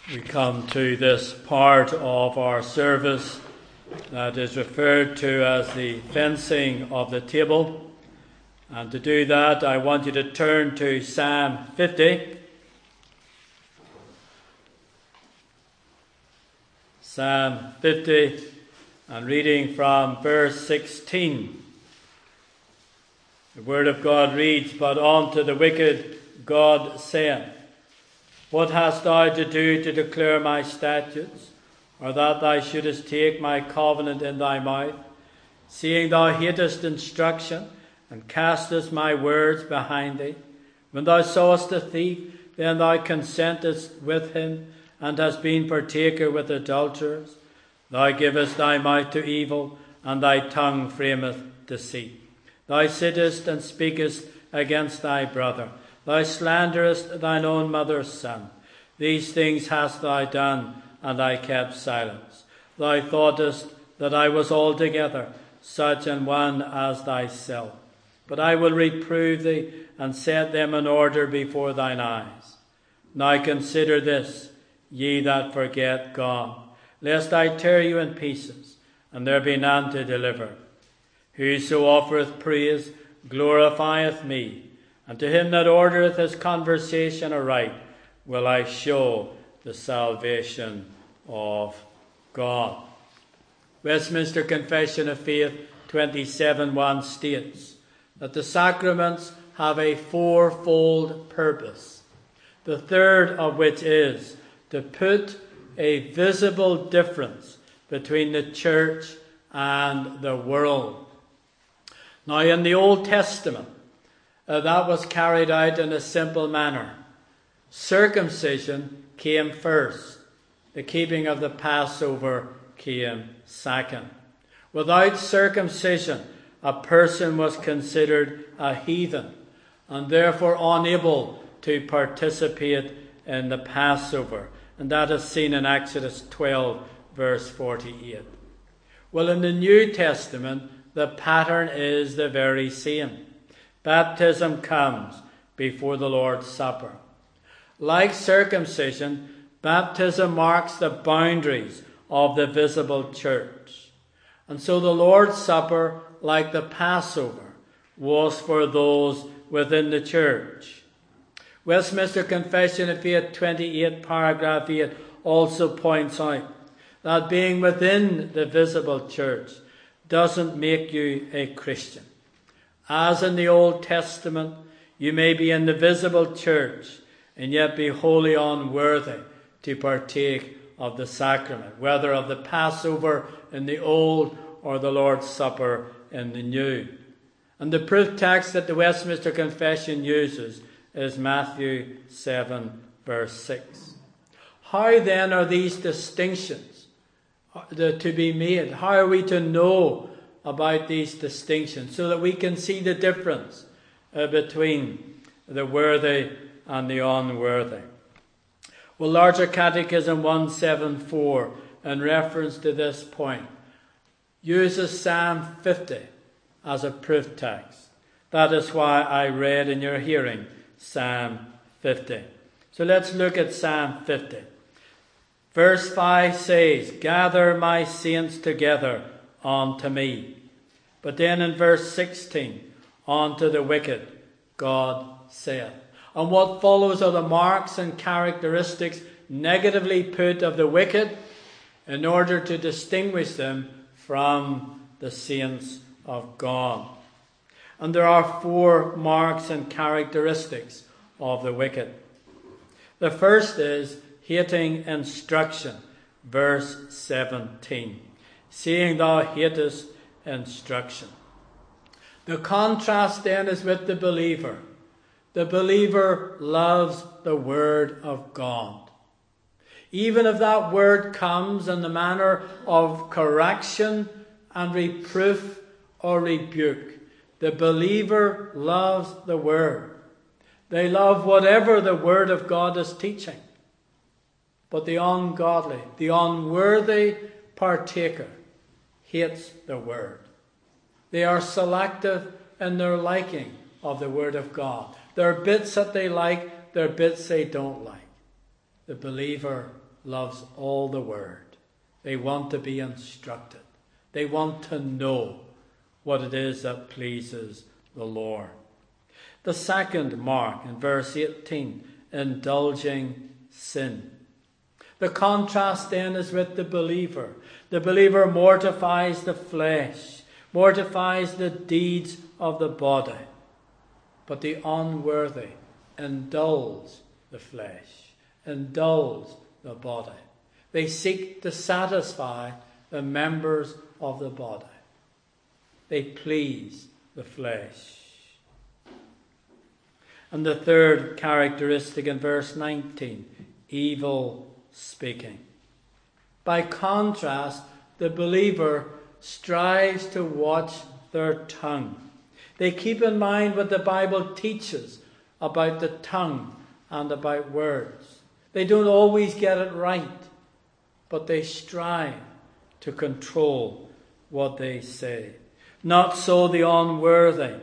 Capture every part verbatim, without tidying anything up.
We come to this part of our service that is referred to as the fencing of the table. And to do that, I want you to turn to Psalm fifty. Psalm fifty, and reading from verse sixteen. The word of God reads, "But unto the wicked God saith, What hast thou to do to declare my statutes, or that thou shouldest take my covenant in thy mouth, seeing thou hatest instruction, and castest my words behind thee? When thou sawest a thief, then thou consentest with him, and hast been partaker with adulterers. Thou givest thy mouth to evil, and thy tongue frameth deceit. Thou sittest and speakest against thy brother. Thou slanderest thine own mother's son. These things hast thou done, and I kept silence. Thou thoughtest that I was altogether such an one as thyself. But I will reprove thee, and set them in order before thine eyes. Now consider this, ye that forget God, lest I tear you in pieces, and there be none to deliver. Whoso offereth praise glorifieth me, and to him that ordereth his conversation aright will I show the salvation of God." Westminster Confession of Faith twenty-seven one states that the sacraments have a fourfold purpose, the third of which is to put a visible difference between the church and the world. Now, in the Old Testament, Uh, that was carried out in a simple manner. Circumcision came first. The keeping of the Passover came second. Without circumcision, a person was considered a heathen and therefore unable to participate in the Passover. And that is seen in Exodus twelve, verse forty-eight. Well, in the New Testament, the pattern is the very same. Baptism comes before the Lord's Supper. Like circumcision, baptism marks the boundaries of the visible church. And so the Lord's Supper, like the Passover, was for those within the church. Westminster Confession of Faith twenty-eight, paragraph eight, also points out that being within the visible church doesn't make you a Christian. As in the Old Testament, you may be in the visible church and yet be wholly unworthy to partake of the sacrament, whether of the Passover in the Old or the Lord's Supper in the New. And the proof text that the Westminster Confession uses is Matthew seven, verse six. How then are these distinctions to be made? How are we to know about these distinctions so that we can see the difference uh, between the worthy and the unworthy? Well, Larger Catechism one seventy-four, in reference to this point, uses Psalm fifty as a proof text. That is why I read in your hearing Psalm fifty. So let's look at Psalm fifty. Verse five says, "Gather my saints together unto me." But then in verse sixteen, "Unto the wicked God saith." And what follows are the marks and characteristics negatively put of the wicked in order to distinguish them from the saints of God. And there are four marks and characteristics of the wicked. The first is hating instruction, verse seventeen. "Seeing thou hatest instruction." The contrast then is with the believer. The believer loves the word of God. Even if that word comes in the manner of correction and reproof or rebuke, the believer loves the word. They love whatever the word of God is teaching. But the ungodly, the unworthy partaker hates the word. They are selective in their liking of the word of God. There are bits that they like, there are bits they don't like. The believer loves all the Word. They want to be instructed. They want to know what it is that pleases the Lord. The second mark in verse eighteen, indulging sin. The contrast then is with the believer. The believer mortifies the flesh, mortifies the deeds of the body. But the unworthy indulge the flesh, indulge the body. They seek to satisfy the members of the body. They please the flesh. And the third characteristic in verse nineteen, evil speaking. By contrast, the believer strives to watch their tongue. They keep in mind what the Bible teaches about the tongue and about words. They don't always get it right, but they strive to control what they say. Not so the unworthy.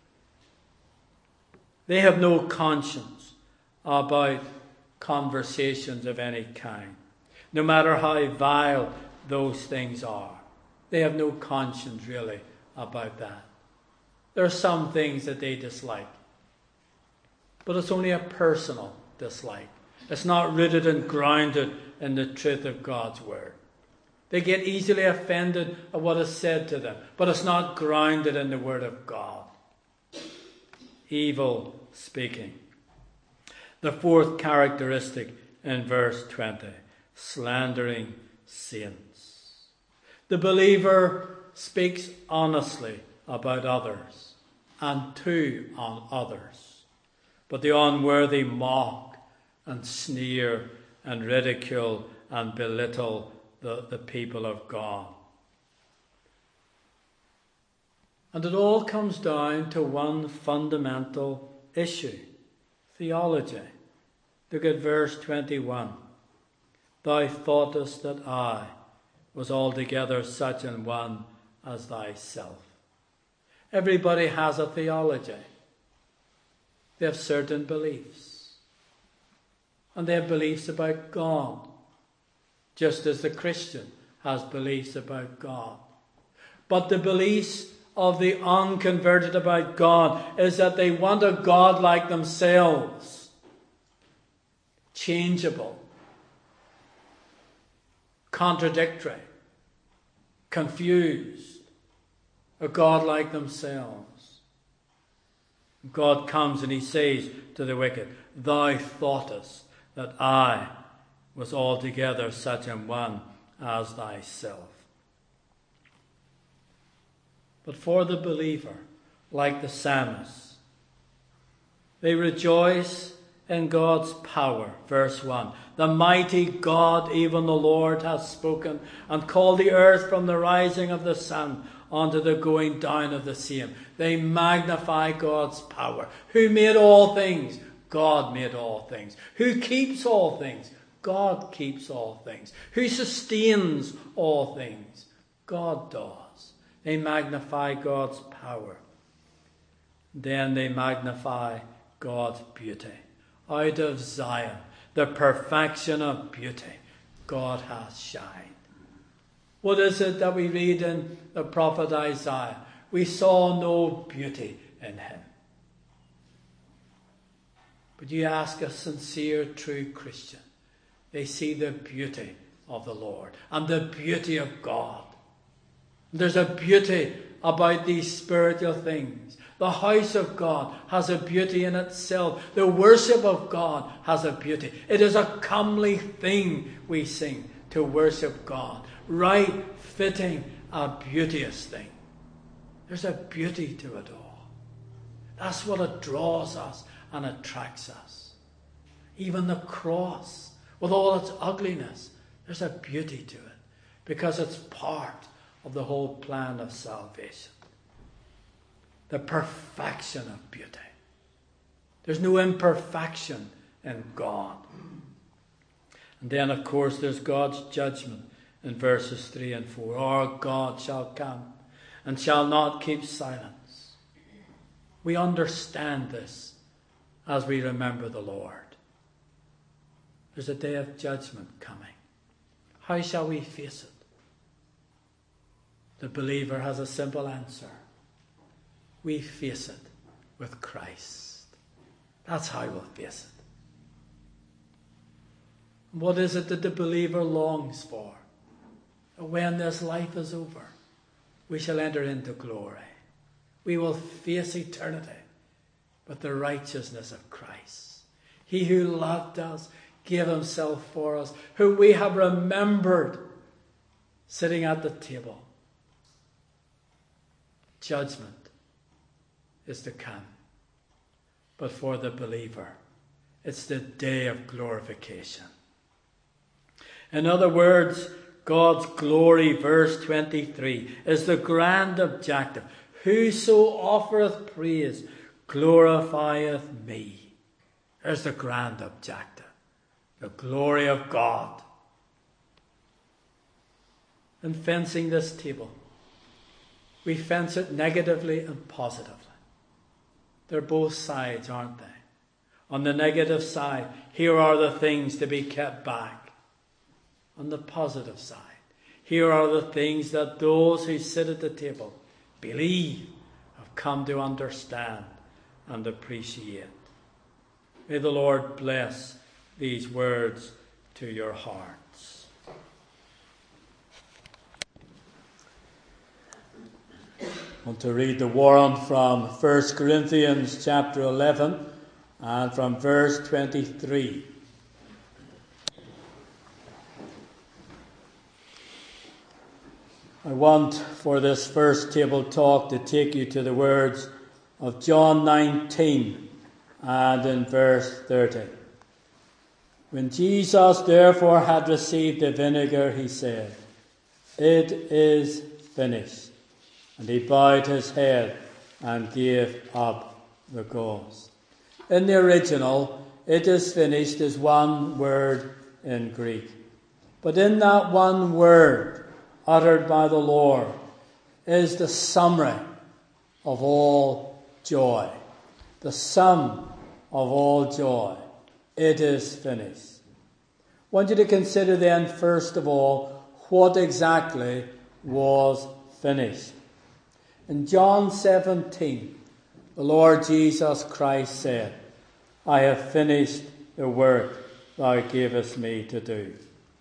They have no conscience about conversations of any kind, no matter how vile those things are. They have no conscience really about that. There are some things that they dislike, but it's only a personal dislike. It's not rooted and grounded in the truth of God's word. They get easily offended at what is said to them, but it's not grounded in the word of God. Evil speaking. The fourth characteristic in verse twenty, slandering saints. The believer speaks honestly about others and to on others, but the unworthy mock and sneer and ridicule and belittle the, the people of God. And it all comes down to one fundamental issue, theology. Look at verse twenty-one. Thou thoughtest that I was altogether such an one as thyself. Everybody has a theology. They have certain beliefs. And they have beliefs about God, just as the Christian has beliefs about God. But the beliefs of the unconverted about God is that they want a God like themselves, changeable, contradictory, confused, a God like themselves. God comes and he says to the wicked, thou thoughtest that I was altogether such an one as thyself. But for the believer, like the psalmist, they rejoice in God's power. Verse one. The mighty God, even the Lord, has spoken and called the earth from the rising of the sun unto the going down of the same. They magnify God's power. Who made all things? God made all things. Who keeps all things? God keeps all things. Who sustains all things? God does. They magnify God's power. Then they magnify God's beauty. Out of Zion, the perfection of beauty, God has shined. What is it that we read in the prophet Isaiah? We saw no beauty in him. But you ask a sincere, true Christian, they see the beauty of the Lord and the beauty of God. There's a beauty about these spiritual things. The house of God has a beauty in itself. The worship of God has a beauty. It is a comely thing, we sing, to worship God. Right, fitting, a beauteous thing. There's a beauty to it all. That's what it draws us and attracts us. Even the cross, with all its ugliness, there's a beauty to it because it's part of the whole plan of salvation. The perfection of beauty. There's no imperfection in God. And then, of course, there's God's judgment in verses three and four. Our God shall come and shall not keep silence. We understand this as we remember the Lord. There's a day of judgment coming. How shall we face it? The believer has a simple answer. We face it with Christ. That's how we'll face it. What is it that the believer longs for? When this life is over, we shall enter into glory. We will face eternity with the righteousness of Christ. He who loved us, gave himself for us, who we have remembered sitting at the table. Judgment is to come. But for the believer, it's the day of glorification. In other words, God's glory, verse twenty-three, is the grand objective. Whoso offereth praise glorifieth me. There's the grand objective. The glory of God. In fencing this table, we fence it negatively and positively. They're both sides, aren't they? On the negative side, here are the things to be kept back. On the positive side, here are the things that those who sit at the table believe, have come to understand and appreciate. May the Lord bless these words to your hearts. I want to read the warrant from First Corinthians chapter eleven and from verse twenty-three. I want for this first table talk to take you to the words of John nineteen and in verse thirty. When Jesus therefore had received the vinegar, he said, "It is finished." And he bowed his head and gave up the ghost. In the original, "it is finished" is one word in Greek. But in that one word, uttered by the Lord, is the summary of all joy. The sum of all joy. It is finished. I want you to consider then, first of all, what exactly was finished. In John seventeen, the Lord Jesus Christ said, "I have finished the work thou gavest me to do."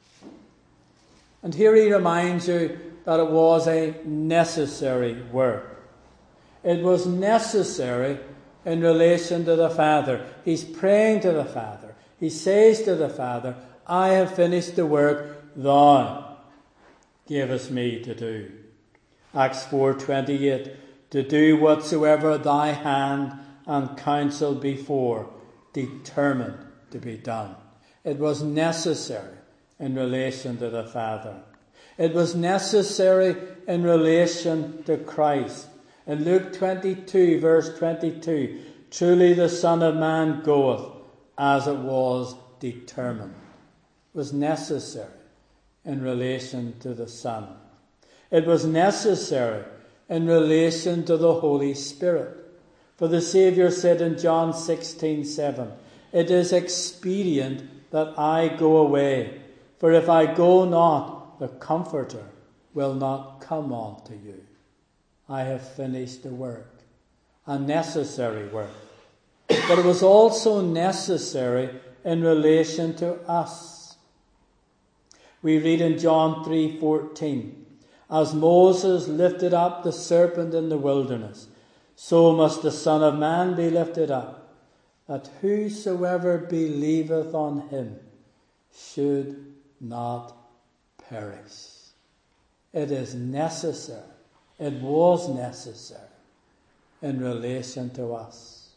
And here he reminds you that it was a necessary work. It was necessary in relation to the Father. He's praying to the Father. He says to the Father, "I have finished the work thou gavest me to do." Acts four twenty-eight, "To do whatsoever thy hand and counsel before determined to be done." It was necessary in relation to the Father. It was necessary in relation to Christ. In Luke twenty-two, verse twenty-two, "Truly the Son of Man goeth as it was determined." It was necessary in relation to the Son. It was necessary in relation to the Holy Spirit. For the Saviour said in John sixteen seven, "It is expedient that I go away, for if I go not, the Comforter will not come unto you." I have finished the work, a necessary work. But it was also necessary in relation to us. We read in John three fourteen, "As Moses lifted up the serpent in the wilderness, so must the Son of Man be lifted up, that whosoever believeth on him should not perish." It is necessary. It was necessary in relation to us.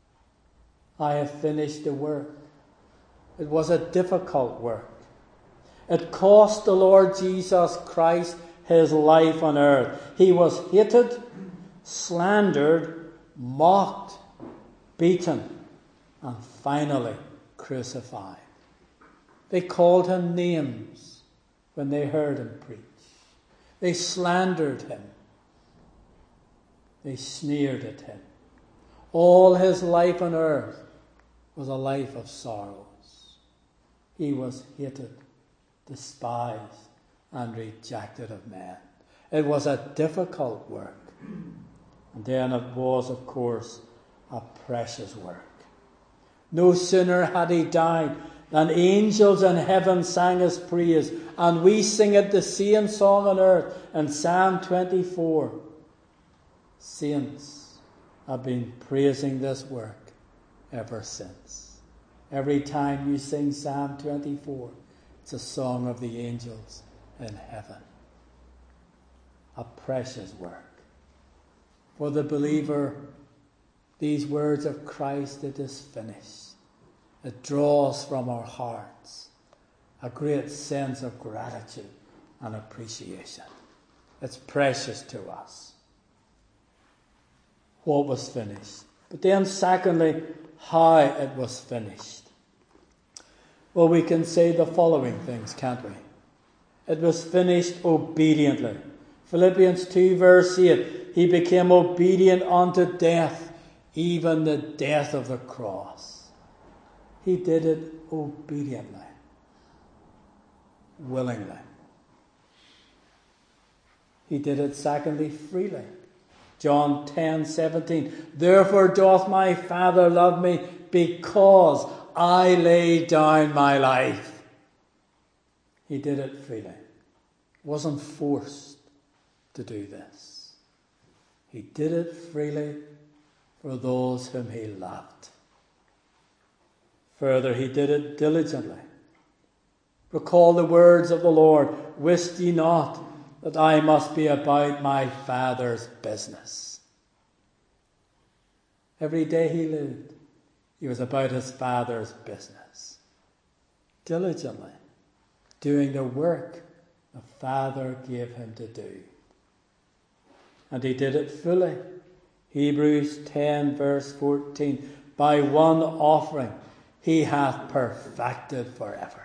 I have finished the work. It was a difficult work. It cost the Lord Jesus Christ his life on earth. He was hated, slandered, mocked, beaten, and finally crucified. They called him names when they heard him preach. They slandered him. They sneered at him. All his life on earth was a life of sorrows. He was hated, despised and rejected of men. It was a difficult work. And then it was, of course, a precious work. No sooner had he died than angels in heaven sang his praise, and we sing it the same song on earth in Psalm twenty-four. Saints have been praising this work ever since. Every time you sing Psalm twenty-four, it's a song of the angels in heaven. A precious work. For the believer, these words of Christ, it is finished. It draws from our hearts a great sense of gratitude and appreciation. It's precious to us. What was finished? But then secondly, how it was finished. Well, we can say the following things, can't we? It was finished obediently. Philippians two verse eight, he became obedient unto death, even the death of the cross. He did it obediently, willingly. He did it, secondly, freely. John ten seventeen, therefore doth my Father love me, because I lay down my life. He did it freely. Wasn't forced to do this. He did it freely for those whom he loved. Further, he did it diligently. Recall the words of the Lord, wist ye not that I must be about my Father's business? Every day he lived, he was about his Father's business. Diligently, doing the work the Father gave him to do. And he did it fully. Hebrews ten verse fourteen, by one offering he hath perfected forever.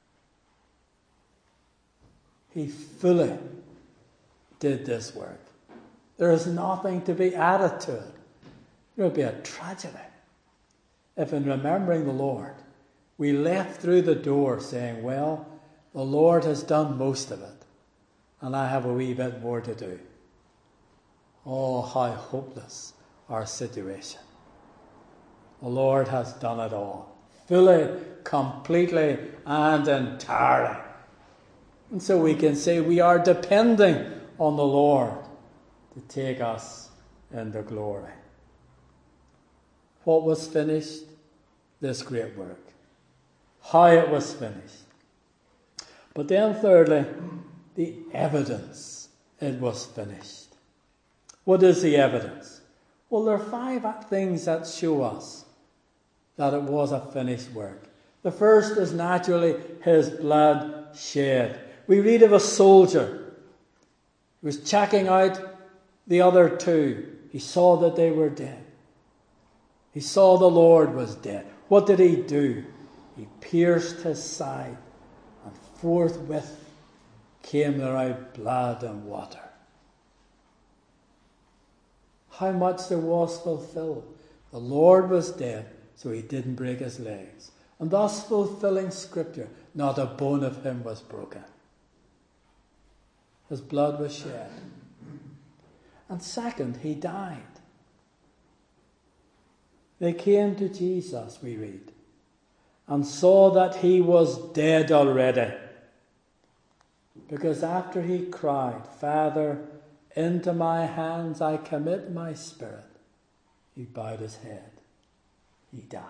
He fully did this work. There is nothing to be added to it. It would be a tragedy if, in remembering the Lord, we left through the door saying, well, the Lord has done most of it, and I have a wee bit more to do. Oh, how hopeless our situation. The Lord has done it all, fully, completely, and entirely. And so we can say we are depending on the Lord to take us into glory. What was finished? This great work. How it was finished. But then thirdly, the evidence it was finished. What is the evidence? Well, there are five things that show us that it was a finished work. The first is naturally his blood shed. We read of a soldier who was checking out the other two. He saw that they were dead. He saw the Lord was dead. What did he do? He pierced his side, and forthwith came there out blood and water. How much there was fulfilled. The Lord was dead, so he didn't break his legs. And thus fulfilling Scripture, not a bone of him was broken. His blood was shed. And second, he died. They came to Jesus, we read, and saw that he was dead already. Because after he cried, Father, into my hands I commit my spirit, he bowed his head. He died.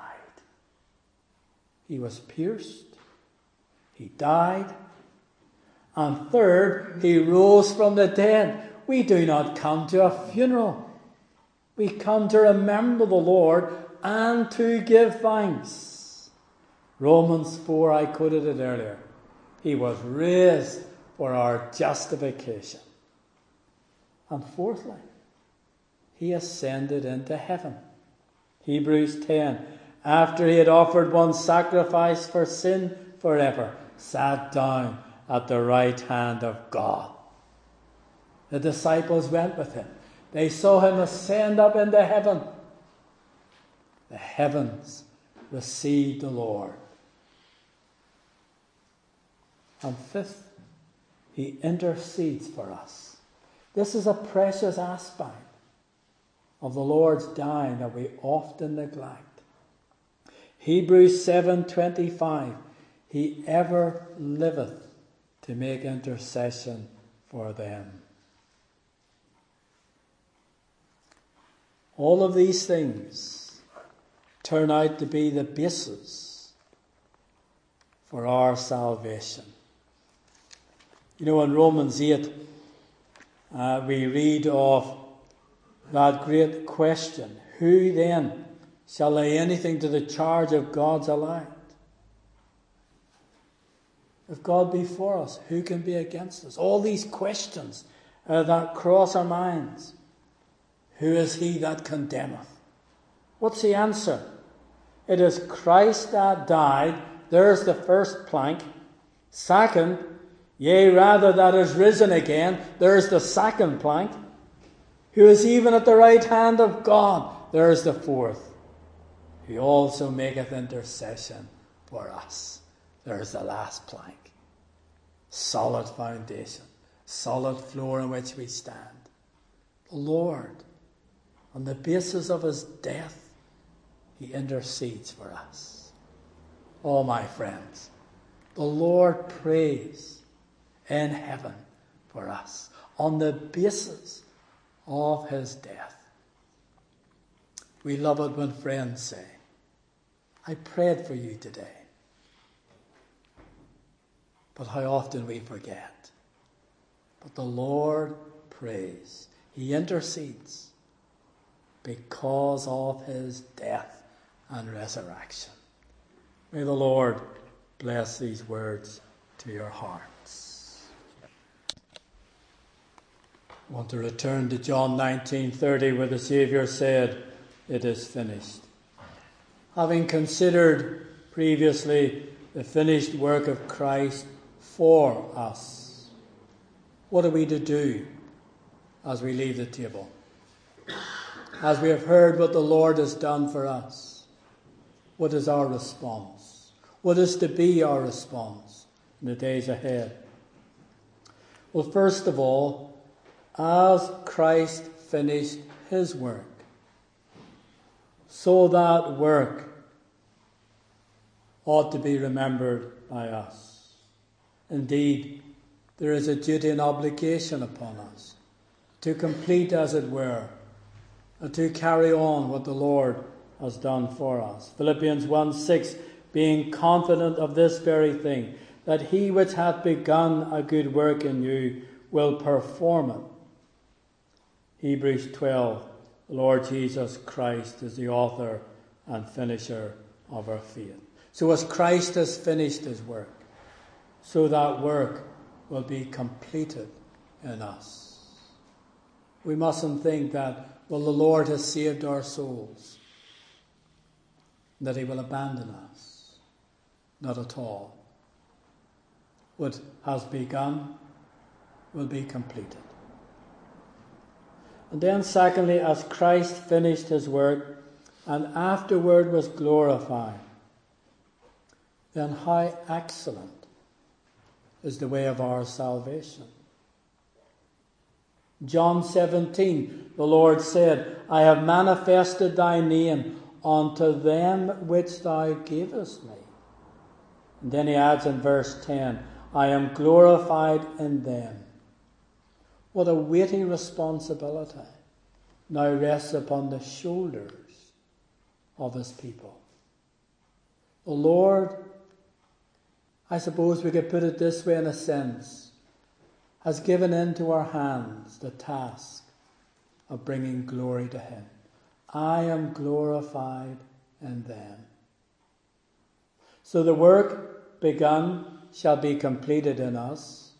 He was pierced. He died. And third, he rose from the dead. We do not come to a funeral. We come to remember the Lord and to give thanks. Romans four, I quoted it earlier. He was raised for our justification. And fourthly, he ascended into heaven. Hebrews ten, after he had offered one sacrifice for sin forever, sat down at the right hand of God. The disciples went with him. They saw him ascend up into heaven. The heavens received the Lord. And fifth, he intercedes for us. This is a precious aspect of the Lord's dying that we often neglect. Hebrews seven twenty-five, he ever liveth to make intercession for them. All of these things turn out to be the basis for our salvation. You know, in Romans eight, uh, we read of that great question, who then shall lay anything to the charge of God's elect? If God be for us, who can be against us? All these questions uh, that cross our minds. Who is he that condemneth? What's the answer? It is Christ that died. There's the first plank. Second, yea, rather that is risen again. There's the second plank. Who is even at the right hand of God. There's the fourth. He also maketh intercession for us. There's the last plank. Solid foundation. Solid floor on which we stand. The Lord, on the basis of his death, he intercedes for us. Oh, my friends, the Lord prays in heaven for us on the basis of his death. We love it when friends say, I prayed for you today. But how often we forget. But the Lord prays. He intercedes because of his death and resurrection. May the Lord bless these words to your hearts. I want to return to John nineteen thirty, where the Saviour said, it is finished. Having considered previously the finished work of Christ for us, what are we to do as we leave the table? As we have heard what the Lord has done for us, what is our response? What is to be our response in the days ahead? Well, first of all, as Christ finished his work, so that work ought to be remembered by us. Indeed, there is a duty and obligation upon us to complete, as it were, and to carry on what the Lord has done for us. Philippians one six, being confident of this very thing, that he which hath begun a good work in you will perform it. Hebrews twelve, the Lord Jesus Christ is the author and finisher of our faith. So as Christ has finished his work, so that work will be completed in us. We mustn't think that, well, the Lord has saved our souls, that he will abandon us. Not at all. What has begun will be completed. And then secondly, as Christ finished his work and afterward was glorified, then how excellent is the way of our salvation. John seventeen, the Lord said, I have manifested thy name unto them which thou gavest me. And then he adds in verse ten, I am glorified in them. What a weighty responsibility now rests upon the shoulders of his people. The Lord, I suppose we could put it this way in a sense, has given into our hands the task of bringing glory to him. I am glorified in them. So the work begun shall be completed in us.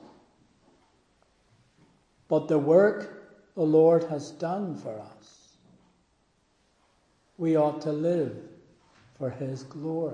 But the work the Lord has done for us, we ought to live for his glory.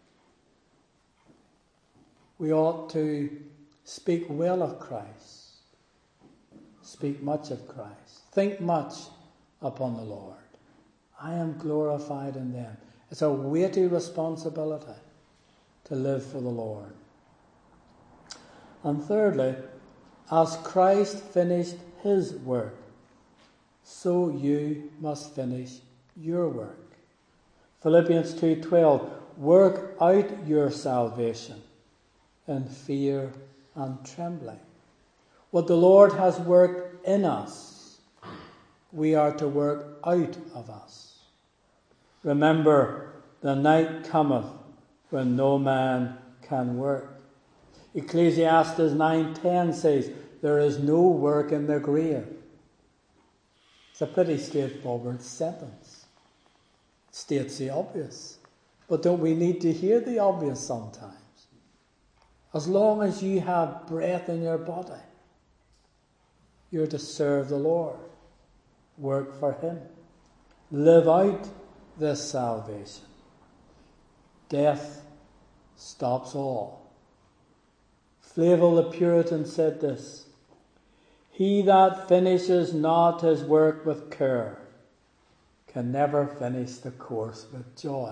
We ought to speak well of Christ, speak much of Christ, think much upon the Lord. I am glorified in them. It's a weighty responsibility to live for the Lord. And thirdly, as Christ finished his work, so you must finish your work. Philippians two twelve, work out your salvation in fear and trembling. What the Lord has worked in us, we are to work out of us. Remember, the night cometh when no man can work. Ecclesiastes nine ten says, there is no work in the grave. It's a pretty straightforward sentence. It states the obvious. But don't we need to hear the obvious sometimes? As long as you have breath in your body, you're to serve the Lord. Work for him. Live out this salvation. Death stops all. Flavel the Puritan said this, he that finishes not his work with care can never finish the course with joy.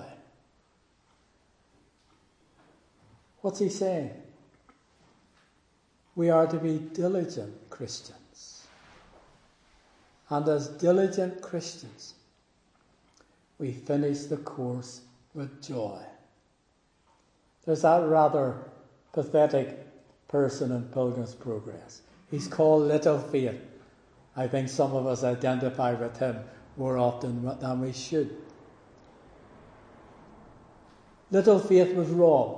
What's he saying? We are to be diligent Christians. And as diligent Christians, we finish the course with joy. There's that rather pathetic person in Pilgrim's Progress. He's called Little Faith. I think some of us identify with him more often than we should. Little Faith was robbed.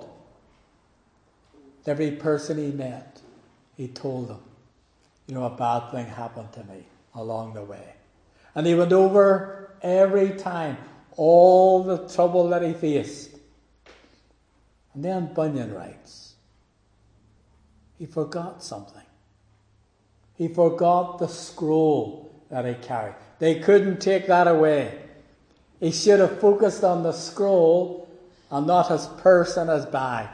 Every person he met, he told them, you know, a bad thing happened to me along the way. And he went over every time all the trouble that he faced. And then Bunyan writes, he forgot something. He forgot the scroll that he carried. They couldn't take that away. He should have focused on the scroll and not his purse and his bag.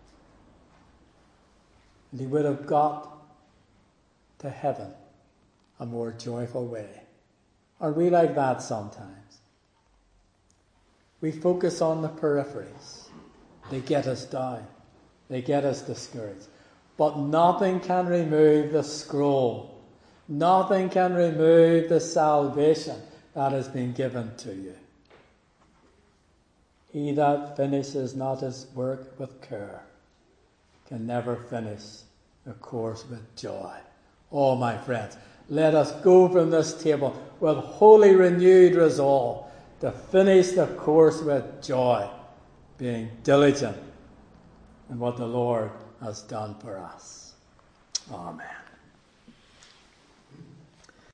And he would have got to heaven a more joyful way. Are we like that sometimes? We focus on the peripheries. They get us down. They get us discouraged. But nothing can remove the scroll. Nothing can remove the salvation that has been given to you. He that finishes not his work with care can never finish the course with joy. Oh, my friends, let us go from this table with wholly renewed resolve to finish the course with joy, being diligent in what the Lord has done for us. Amen.